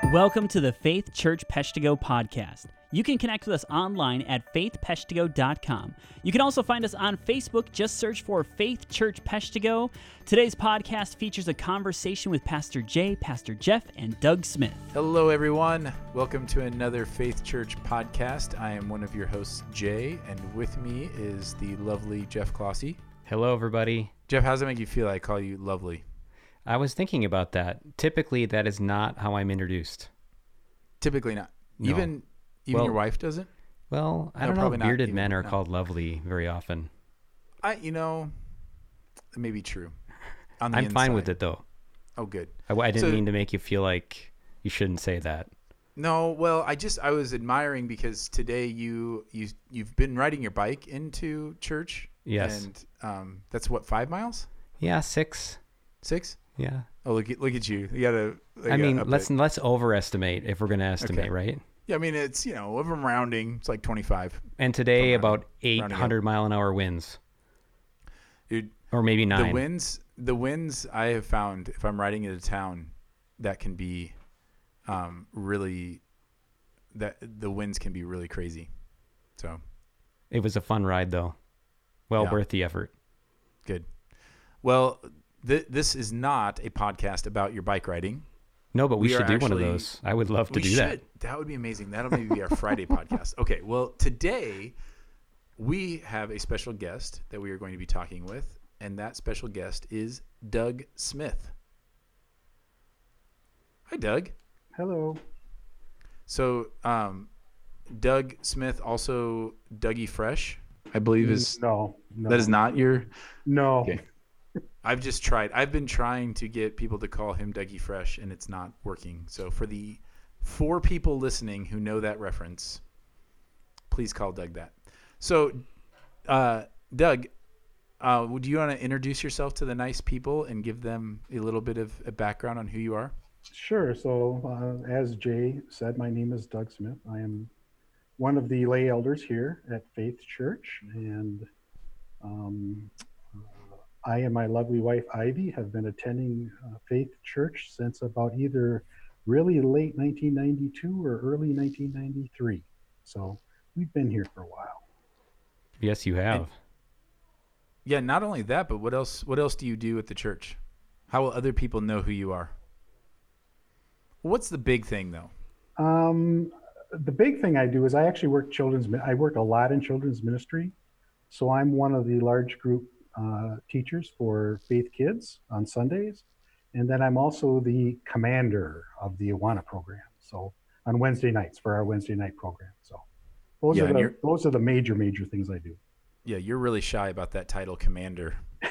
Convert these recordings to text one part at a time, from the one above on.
Welcome to the Faith Church Peshtigo podcast. You can connect with us online at faithpeshtigo.com. You can also find us on Facebook. Just search for Faith Church Peshtigo. Today's podcast features a conversation with Pastor Jay, Pastor Jeff, and Doug Smith. Hello, everyone. Welcome to another Faith Church podcast. I am one of your hosts, Jay, and with me is the lovely Jeff Clossy. Hello, everybody. Jeff, how does it make you feel I call you lovely? I was thinking about that. Typically, that is not how I'm introduced. Typically not. No. Even Well, your wife doesn't? Well, I No, don't know. probably not Bearded even, men are no. called lovely very often. It may be true. On the I'm fine inside. with it, though. Oh, good. I didn't So- mean to make you feel like you shouldn't say that. No, well, I was admiring because today you've been riding your bike into church. Yes. And that's what, 5 miles? Yeah, 6. 6? Yeah. Oh, look at you. You gotta. I mean, up let's it. overestimate if we're going to estimate, Okay. right? Yeah, I mean, it's, if I'm rounding, it's like 25. And today, Rounding- about rounding 800 mile an hour winds, Dude, or maybe 9. the winds I have found, if I'm riding into town, that can be really, that the winds can be really crazy. So It was a fun ride, though. Well Yeah. worth the effort. good. Well, this is not a podcast about your bike riding. No, but we We are should do one of actually- those. I would love to do that. That would be amazing. That'll maybe be our Friday podcast. Okay, well, today we have a special guest that we are going to be talking with, and that special guest is Doug Smith. Hi, Doug. Hello. So, Doug Smith, also Dougie Fresh, I believe is No. that is not your. No. Okay. I've been trying to get people to call him Dougie Fresh, and it's not working. So for the 4 people listening who know that reference, please call Doug that. So, Doug, would you want to introduce yourself to the nice people and give them a little bit of a background on who you are? Sure. So, as Jay said, my name is Doug Smith. I am one of the lay elders here at Faith Church, and I and my lovely wife Ivy have been attending Faith Church since about either really late 1992 or early 1993. So we've been here for a while. Yes, you have. Yeah, not only that, but what else do you do at the church? How will other people know who you are? What's the big thing, though? The big thing I do is I actually work I work a lot in children's ministry. So I'm one of the large group teachers for Faith Kids on Sundays. And then I'm also the commander of the Awana program. So on Wednesday nights for our Wednesday night program. So those are the major things I do. Yeah, you're really shy about that title, commander.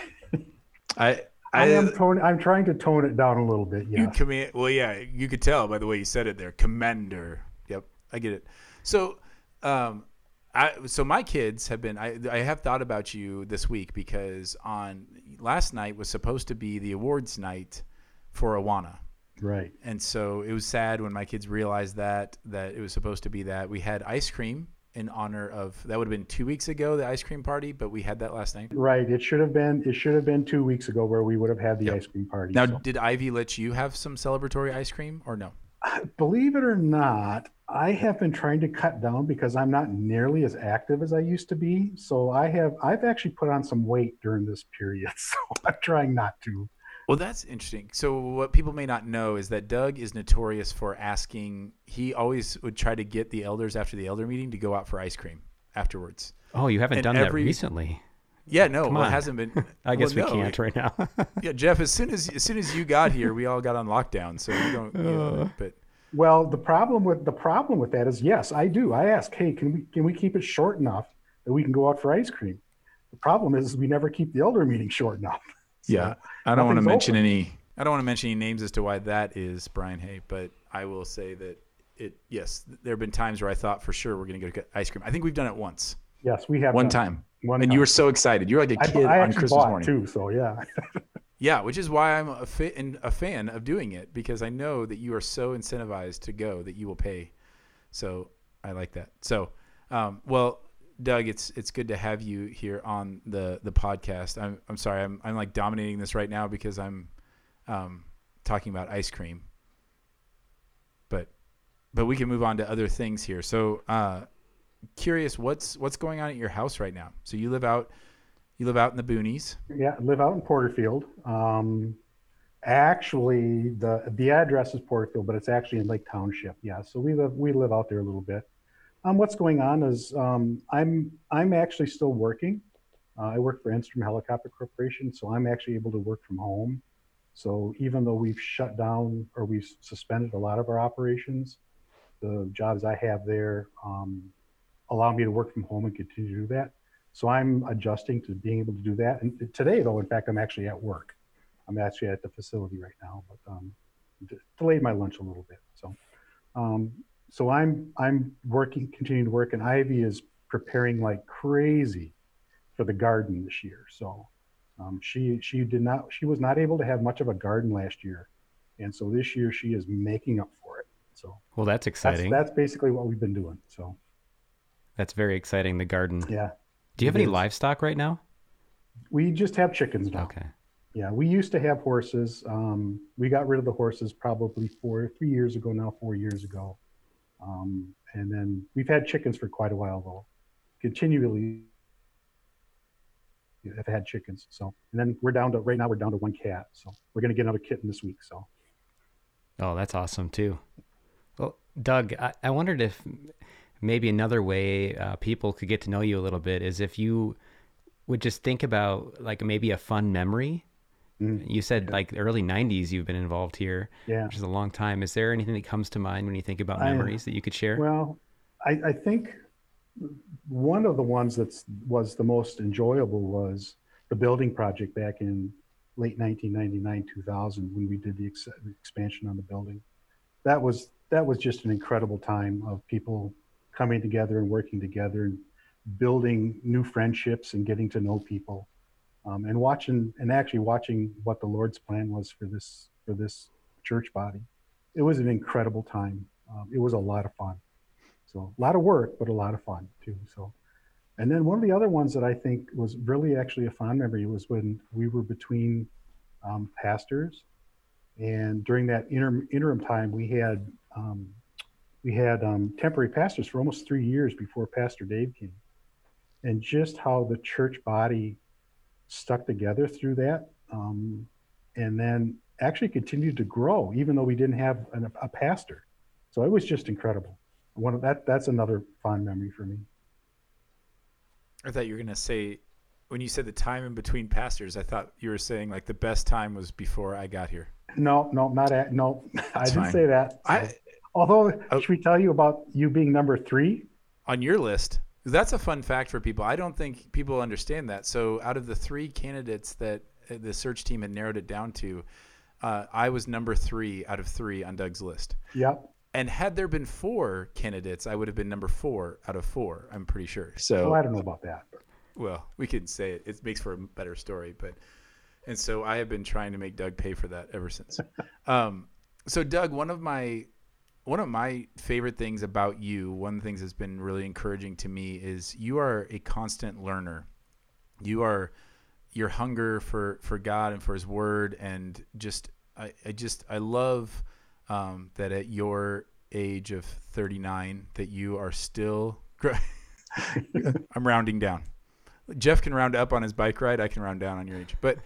I'm trying to tone it down a little bit. Yeah. You could tell by the way you said it there, commander. Yep, I get it. So, so my kids have been. I have thought about you this week because last night was supposed to be the awards night for Awana. Right. And so it was sad when my kids realized that it was supposed to be that. We had ice cream in honor of, that would have been 2 weeks ago, the ice cream party, but we had that last night. Right. It should have been 2 weeks ago where we would have had the ice cream party. Now, So, did Ivy let you have some celebratory ice cream or no? believe it or not, I have been trying to cut down because I'm not nearly as active as I used to be. So I've actually put on some weight during this period. So I'm trying not to. Well, that's interesting. So what people may not know is that Doug is notorious for asking. He always would try to get the elders after the elder meeting to go out for ice cream afterwards. Oh, you haven't And done that recently. Yeah, no, Come well, it on. hasn't been. I guess well, we no, can't right now. Yeah, Jeff. As soon as you got here, we all got on lockdown, so you don't. But Well, the problem with that is, yes, I do. I ask, hey, can we keep it short enough that we can go out for ice cream? The problem is we never keep the elder meeting short enough. So yeah, I don't want to nothing's mention open. I don't want to mention any names as to why that is, Brian Hay. But I will say that yes, there have been times where I thought for sure we're going to go get ice cream. I think we've done it once. Yes, we have One done time. One And time. you were so excited. You were like a kid I on actually Christmas bought morning. too. So yeah. Yeah, which is why I'm a fan of doing it, because I know that you are so incentivized to go that you will pay. So I like that. So, well, Doug, it's good to have you here on the podcast. I'm sorry, I'm like dominating this right now because I'm talking about ice cream. But but we can move on to other things here. So, curious, what's going on at your house right now? So you live out in the boonies. Yeah, I live out in Porterfield. Actually, the address is Porterfield, but it's actually in Lake Township. Yeah, so we live out there a little bit. What's going on is I'm actually still working. I work for Enstrom Helicopter Corporation, so I'm actually able to work from home. So even though we've shut down or we've suspended a lot of our operations, the jobs I have there allow me to work from home and continue to do that. So I'm adjusting to being able to do that. And today, though, in fact, I'm actually at work. I'm actually at the facility right now, but delayed my lunch a little bit. So I'm working, continuing to work, and Ivy is preparing like crazy for the garden this year. So she was not able to have much of a garden last year, and so this year she is making up for it. So well, that's exciting. That's basically what we've been doing. So that's very exciting. The garden. Yeah. Do you have any livestock right now? We just have chickens now. Okay. Yeah, we used to have horses. We got rid of the horses probably 4 years ago now, 4 years ago. And then we've had chickens for quite a while, though. Continually have had chickens. So, and then right now we're down to one cat. So we're going to get another kitten this week. So. Oh, that's awesome too. Well, Doug, I wondered if maybe another way people could get to know you a little bit is if you would just think about like maybe a fun memory. You said like the early 90s you've been involved here, which is a long time. Is there anything that comes to mind when you think about memories that you could share? Well, I think one of the ones that was the most enjoyable was the building project back in late 1999, 2000, when we did the expansion on the building. That was just an incredible time of people coming together and working together and building new friendships and getting to know people. And actually watching what the Lord's plan was for this church body. It was an incredible time. It was a lot of fun. So a lot of work, but a lot of fun too. So, and then one of the other ones that I think was really actually a fond memory was when we were between pastors, and during that interim time, we had temporary pastors for almost 3 years before Pastor Dave came, and just how the church body stuck together through that, and then actually continued to grow even though we didn't have a pastor. So it was just incredible. That's another fond memory for me. I thought you were going to say, when you said the time in between pastors, I thought you were saying like the best time was before I got here. No, I didn't say that. Although, should we tell you about you being number 3 on your list? That's a fun fact for people. I don't think people understand that. So out of the 3 candidates that the search team had narrowed it down to, I was number 3 out of 3 on Doug's list. Yep. And had there been 4 candidates, I would have been number 4 out of 4, I'm pretty sure. So I don't know about that. Well, we could say it. It makes for a better story. And so I have been trying to make Doug pay for that ever since. So Doug, one of my favorite things about you, one of the things that's been really encouraging to me is you are a constant learner. Your hunger for God and for His Word, and I love that at your age of 39 that you are still I'm rounding down. Jeff can round up on his bike ride. I can round down on your age, but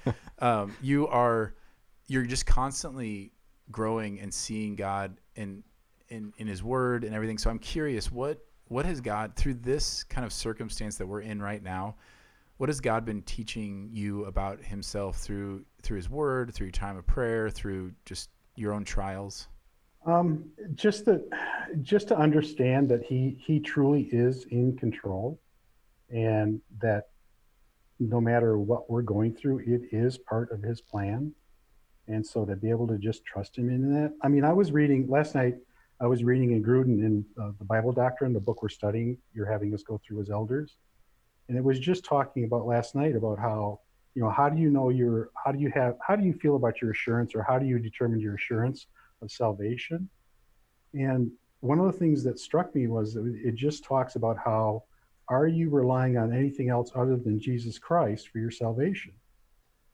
you're just constantly growing and seeing God in His Word and everything. So I'm curious, what has God, through this kind of circumstance that we're in right now, what has God been teaching you about Himself through His Word, through your time of prayer, through just your own trials? Just to understand that He truly is in control, and that no matter what we're going through, it is part of His plan. And so to be able to just trust Him in that. I mean, last night, I was reading in Gruden in the Bible Doctrine, the book we're studying, you're having us go through as elders. And it was just talking about last night about how, how do you feel about your assurance, or how do you determine your assurance of salvation? And one of the things that struck me was it just talks about how, are you relying on anything else other than Jesus Christ for your salvation?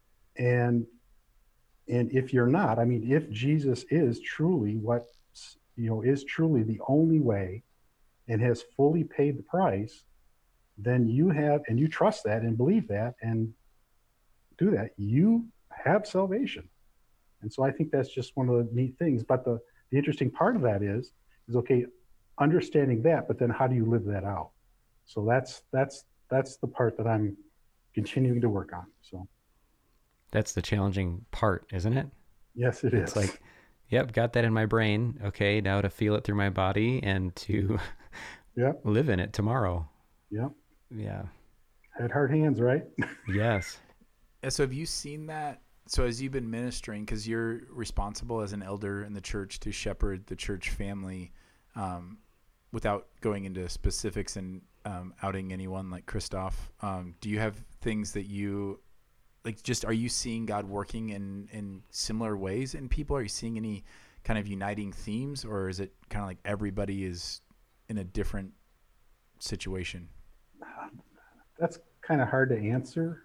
And if you're not, I mean, if Jesus is truly what is truly the only way and has fully paid the price, then you have, and you trust that and believe that and do that, you have salvation. And so I think that's just one of the neat things. But the interesting part of that is okay, understanding that, but then how do you live that out? So that's the part that I'm continuing to work on. So that's the challenging part, isn't it? Yes, it is. It's like, yep, got that in my brain. Okay, now to feel it through my body and to live in it tomorrow. Yep. Yeah. Head, heart, hands, right? Yes. So have you seen that? So as you've been ministering, because you're responsible as an elder in the church to shepherd the church family, without going into specifics and outing anyone like Christoph, do you have things that you like? Just are you seeing God working in similar ways in people? Are you seeing any kind of uniting themes, or is it kind of like everybody is in a different situation? That's kind of hard to answer.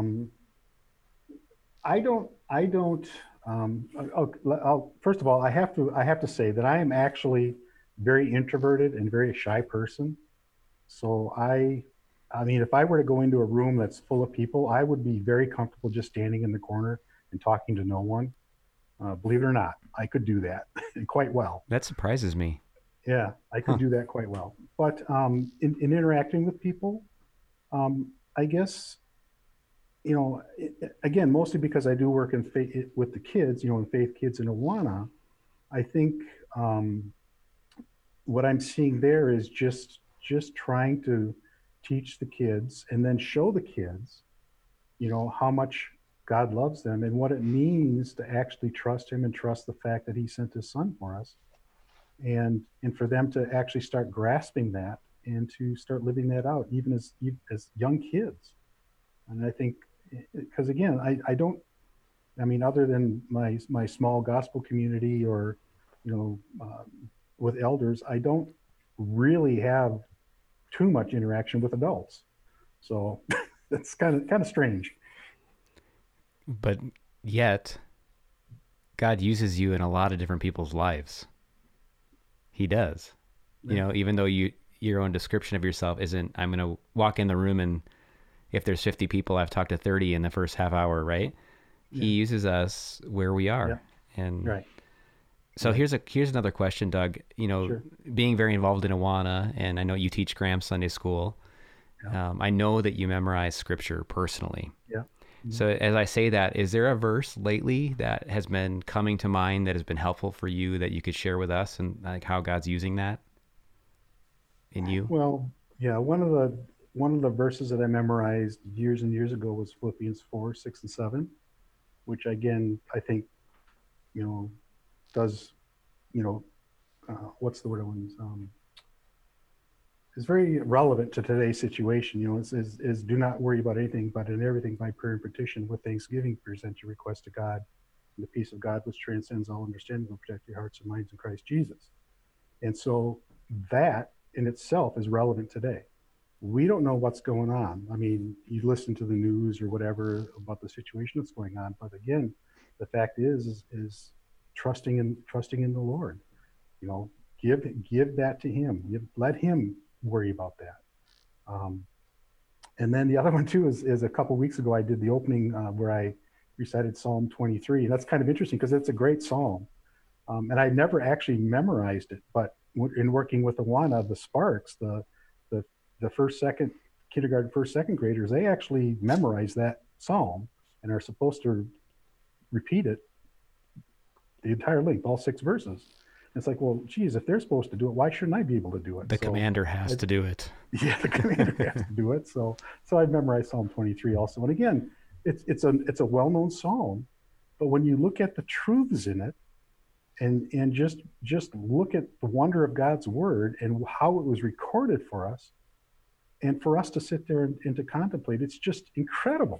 First of all, I have to say that I am actually very introverted and very shy person. So I mean, if I were to go into a room that's full of people, I would be very comfortable just standing in the corner and talking to no one. Believe it or not, I could do that quite well. That surprises me. Yeah, I could do that quite well. But in interacting with people, I guess, again, mostly because I do work with the kids, in Faith Kids in Awana, I think what I'm seeing there is just trying to teach the kids and then show the kids, how much God loves them and what it means to actually trust him and trust the fact that he sent his son for us. And for them to actually start grasping that and to start living that out, even as young kids. And I think, because again, other than my small gospel community or, with elders, I don't really have too much interaction with adults. So it's kind of strange. But yet, God uses you in a lot of different people's lives. He does. Yeah. Even though your own description of yourself isn't, I'm going to walk in the room and if there's 50 people, I've talked to 30 in the first half hour, right? Yeah. He uses us where we are. Yeah. And right. So here's another question, Doug. Sure. Being very involved in Awana, and I know you teach Graham Sunday School. Yeah. I know that you memorize scripture personally. Yeah. Mm-hmm. So as I say that, is there a verse lately that has been coming to mind that has been helpful for you that you could share with us, and like how God's using that in you? Well, yeah, one of the verses that I memorized years and years ago was Philippians 4, 6, and 7, which again, I think, does, what's the word I want to use? Is very relevant to today's situation. Is do not worry about anything, but in everything by prayer and petition with thanksgiving present your request to God, and the peace of God which transcends all understanding will protect your hearts and minds in Christ Jesus. And so that in itself is relevant today. We don't know what's going on. I mean, you listen to the news or whatever about the situation that's going on, but again, the fact is trusting in the Lord. Give that to him. Let him worry about that. And then the other one too is a couple weeks ago I did the opening where I recited Psalm 23. And that's kind of interesting because it's a great psalm. And I never actually memorized it, but in working with Awana, the Sparks, the first, second graders, they actually memorize that psalm and are supposed to repeat it the entire length, all 6 verses. And it's like, well, geez, if they're supposed to do it, why shouldn't I be able to do it? The commander has to do it. Yeah, the commander has to do it. So I've memorized Psalm 23 also. And again, it's a well-known psalm, but when you look at the truths in it, and just look at the wonder of God's word and how it was recorded for us, and for us to sit there and to contemplate, it's just incredible.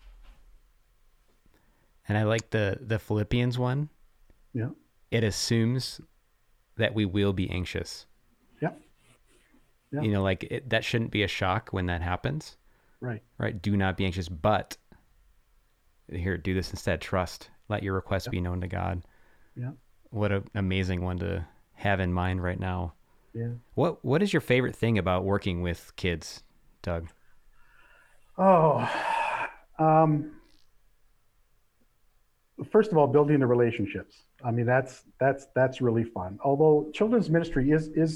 And I like the Philippians one. Yeah. It assumes that we will be anxious. Yeah. Yeah. That shouldn't be a shock when that happens. Right. Right. Do not be anxious, but here, do this instead. Trust. Let your requests be known to God. Yeah. What an amazing one to have in mind right now. Yeah. What is your favorite thing about working with kids, Doug? Oh, first of all, building the relationships. I mean, that's really fun. Although children's ministry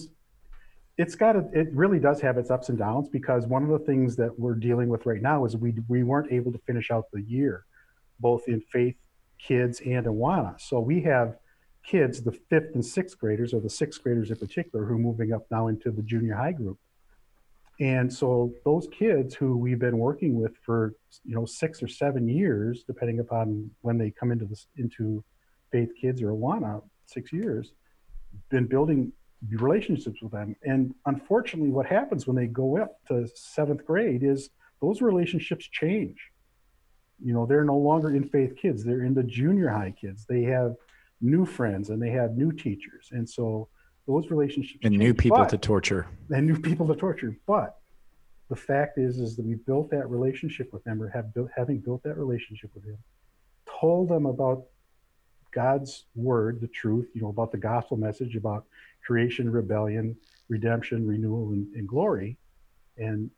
it really does have its ups and downs, because one of the things that we're dealing with right now is we weren't able to finish out the year, both in Faith Kids and Awana. So we have kids, the 5th and 6th graders, or the 6th graders in particular, who are moving up now into the junior high group. And so those kids who we've been working with for 6 or 7 years, depending upon when they come into Faith Kids or Awana, 6 years, been building relationships with them. And unfortunately, what happens when they go up to 7th grade is those relationships change. They're no longer in Faith Kids; they're in the junior high kids. They have new friends and they have new teachers, and so those relationships and change. new people to torture. And new people to torture. But the fact is that we built that relationship with them, or having built that relationship with them, told them about God's word, the truth, about the gospel message, about creation, rebellion, redemption, renewal, and glory, and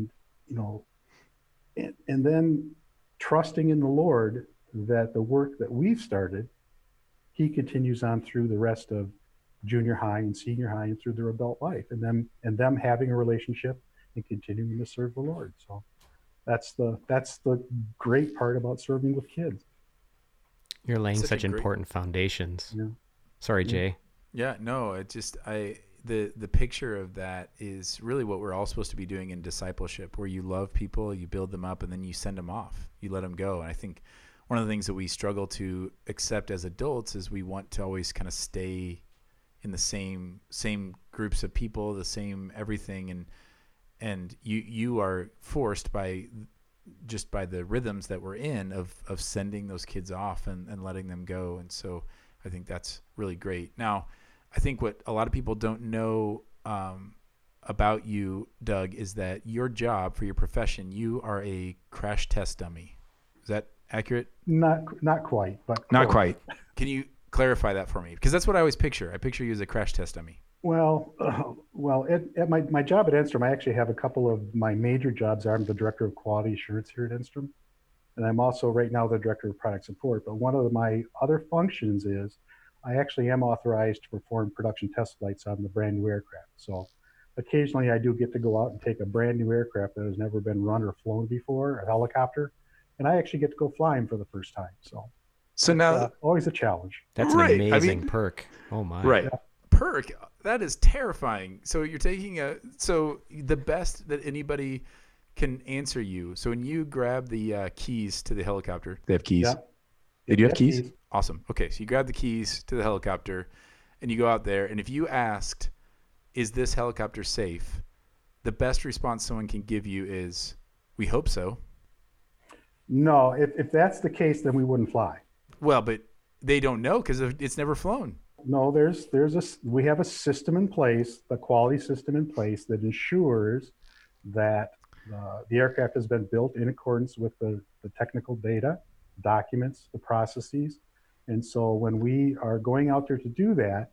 then trusting in the Lord that the work that we've started, He continues on through the rest of junior high and senior high and through their adult life, and them having a relationship and continuing to serve the Lord. So that's the great part about serving with kids. You're laying such important foundations. Yeah. Sorry, Jay. Yeah, no, the picture of that is really what we're all supposed to be doing in discipleship, where you love people, you build them up, and then you send them off. You let them go. And I think one of the things that we struggle to accept as adults is we want to always kind of stay in the same groups of people, the same everything, and you are forced by the rhythms that we're in of sending those kids off and letting them go. And so I think that's really great. Now, I think what a lot of people don't know about you, Doug, is that your job for your profession, you are a crash test dummy. Is that accurate? Not quite, but not quite. Can you clarify that for me? Because that's what I always picture. I picture you as a crash test dummy. Well, at my job at Enstrom, I actually have a couple of my major jobs. I'm the director of quality assurance here at Enstrom, and I'm also right now the director of product support. But one of my other functions is I actually am authorized to perform production test flights on the brand new aircraft. So occasionally I do get to go out and take a brand new aircraft that has never been run or flown before, a helicopter, and I actually get to go fly them for the first time. So now always a challenge. That's an amazing perk. Oh my. Right. Yeah. Perk. That is terrifying. So you're taking the best that anybody can answer you. So when you grab the keys to the helicopter, they have keys. Yeah. They do have keys? Awesome. Okay. So you grab the keys to the helicopter and you go out there. And if you asked, is this helicopter safe? The best response someone can give you is, we hope so. No, if that's the case, then we wouldn't fly. Well, but they don't know because it's never flown. No, we have a system in place, the quality system in place that ensures that the aircraft has been built in accordance with the technical data, documents, the processes. And so when we are going out there to do that,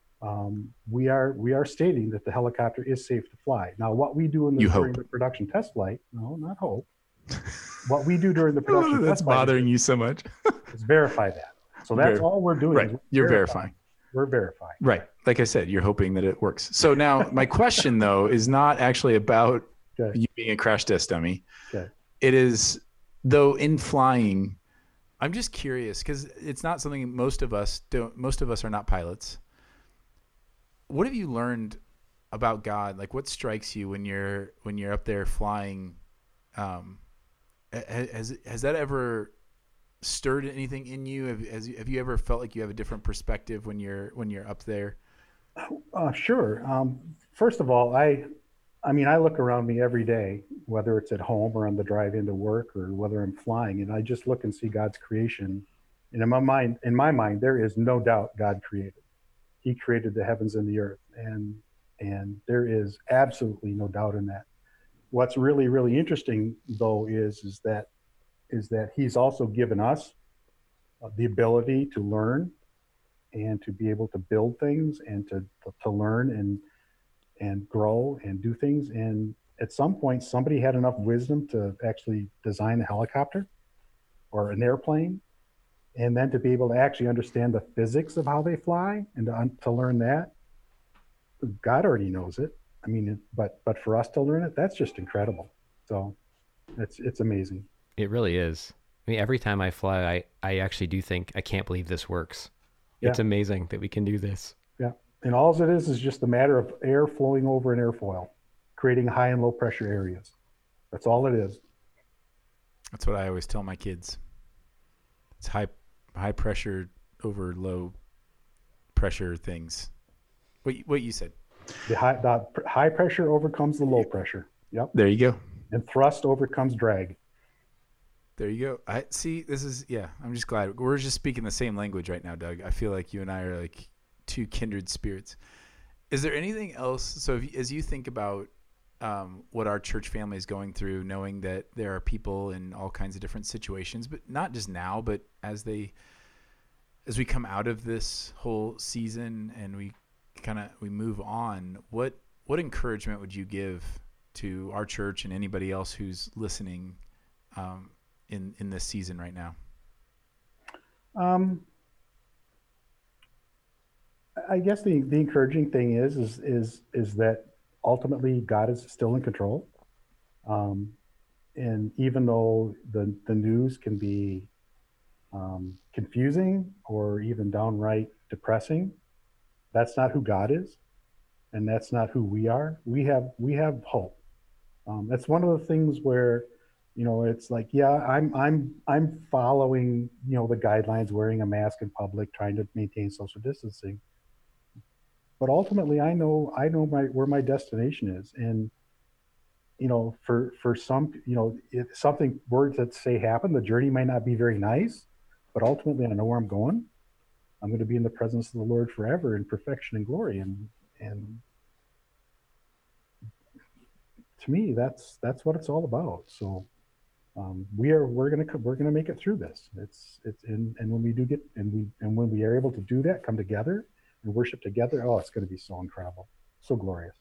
we are stating that the helicopter is safe to fly. Now, what we do during the production test flight, no, not hope. What we do during the production test flight. That's bothering you so much. is verify that. So that's all we're doing. Right. You're verifying. We're verifying. Right. Like I said, you're hoping that it works. So now my question, though, is not actually about you being a crash test dummy. Okay. It is, though, in flying, I'm just curious because it's not something most of us don't. Most of us are not pilots. What have you learned about God? Like, what strikes you when you're up there flying? Has that ever stirred anything in you? Have you ever felt like you have a different perspective when you're up there? Sure. First of all, I look around me every day, whether it's at home or on the drive into work or whether I'm flying, and I just look and see God's creation. And in my mind, there is no doubt God created. He created the heavens and the earth, and there is absolutely no doubt in that. What's really, really interesting, though, is that He's also given us the ability to learn and to be able to build things and to learn and grow and do things. And at some point, somebody had enough wisdom to actually design a helicopter or an airplane, and then to be able to actually understand the physics of how they fly and to learn that. God already knows it. I mean, but for us to learn it, that's just incredible. So it's amazing. It really is. I mean, every time I fly, I actually do think, I can't believe this works. Yeah. It's amazing that we can do this. Yeah. And all it is just a matter of air flowing over an airfoil, creating high and low pressure areas. That's all it is. That's what I always tell my kids. It's high pressure over low pressure things. What you said. The high pressure overcomes the low pressure. Yep. There you go. And thrust overcomes drag. There you go. I see. This is, yeah, I'm just glad we're just speaking the same language right now, Doug. I feel like you and I are like two kindred spirits. Is there anything else? So as you think about what our church family is going through, knowing that there are people in all kinds of different situations, but not just now, but as we come out of this whole season and we move on, what encouragement would you give to our church and anybody else who's listening in this season right now? I guess the encouraging thing is that ultimately God is still in control. And even though the news can be confusing or even downright depressing, that's not who God is, and that's not who we are. We have hope. That's one of the things where, it's like, yeah, I'm following, the guidelines, wearing a mask in public, trying to maintain social distancing. But ultimately, I know where my destination is, and for some, if something were to say happen, the journey might not be very nice, but ultimately, I know where I'm going. I'm going to be in the presence of the Lord forever in perfection and glory, and to me, that's what it's all about. So we're gonna make it through this. And when we do when we are able to do that, come together and worship together, it's going to be so incredible, so glorious.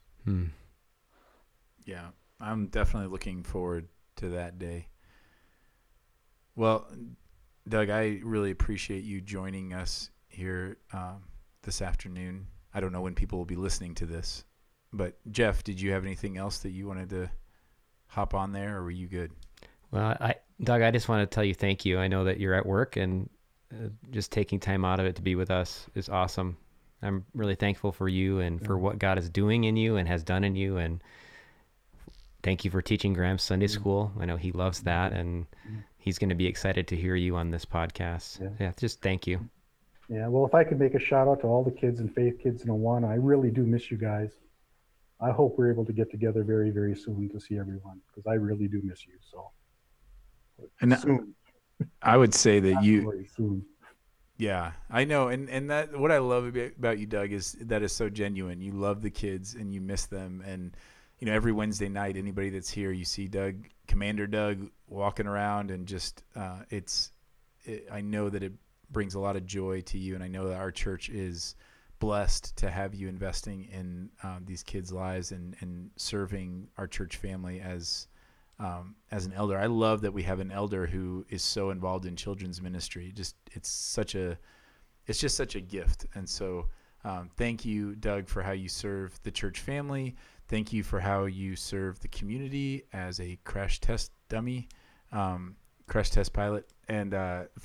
Yeah, I'm definitely looking forward to that day. Well, Doug, I really appreciate you joining us here this afternoon. I don't know when people will be listening to this, but Jeff, did you have anything else that you wanted to hop on there, or were you good? Well, Doug, I just want to tell you thank you. I know that you're at work, and just taking time out of it to be with us is awesome. I'm really thankful for you and for what God is doing in you and has done in you. And thank you for teaching Graham Sunday school. I know he loves that, and he's going to be excited to hear you on this podcast. Yeah, just thank you. Yeah, well, if I could make a shout out to all the kids and Faith Kids in Awana, I really do miss you guys. I hope we're able to get together very, very soon to see everyone, because I really do miss you. So, and soon. I would say that soon. Yeah, I know. And that, what I love about you, Doug, is that is so genuine. You love the kids and you miss them. And, every Wednesday night, anybody that's here, you see Doug, Commander Doug, walking around, and just, I know that it brings a lot of joy to you. And I know that our church is blessed to have you investing in these kids' lives and serving our church family as an elder. I love that we have an elder who is so involved in children's ministry. It's just such a gift. And so thank you, Doug, for how you serve the church family. Thank you for how you serve the community as a crash test dummy, crash test pilot. And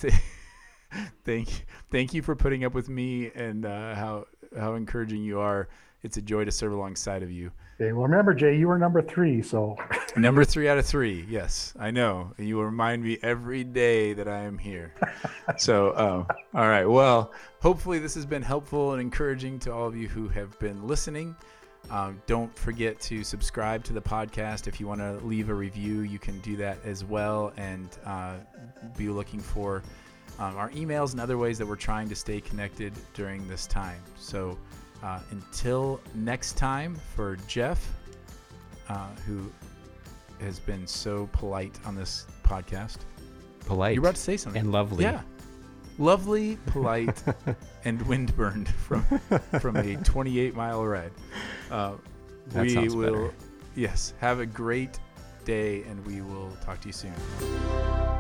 thank you for putting up with me and how encouraging you are. It's a joy to serve alongside of you. Okay, well, remember, Jay, you were number 3, so. Number 3 out of 3, yes, I know. You will remind me every day that I am here. So, all right. Well, hopefully this has been helpful and encouraging to all of you who have been listening. Don't forget to subscribe to the podcast. If you want to leave a review, you can do that as well, and be looking for our emails and other ways that we're trying to stay connected during this time. So until next time, for Jeff, who has been so polite on this podcast. Polite. You're about to say something. And lovely. Yeah. lovely, polite, and windburned from a 28-mile ride. That sounds better. Yes, have a great day, and we will talk to you soon.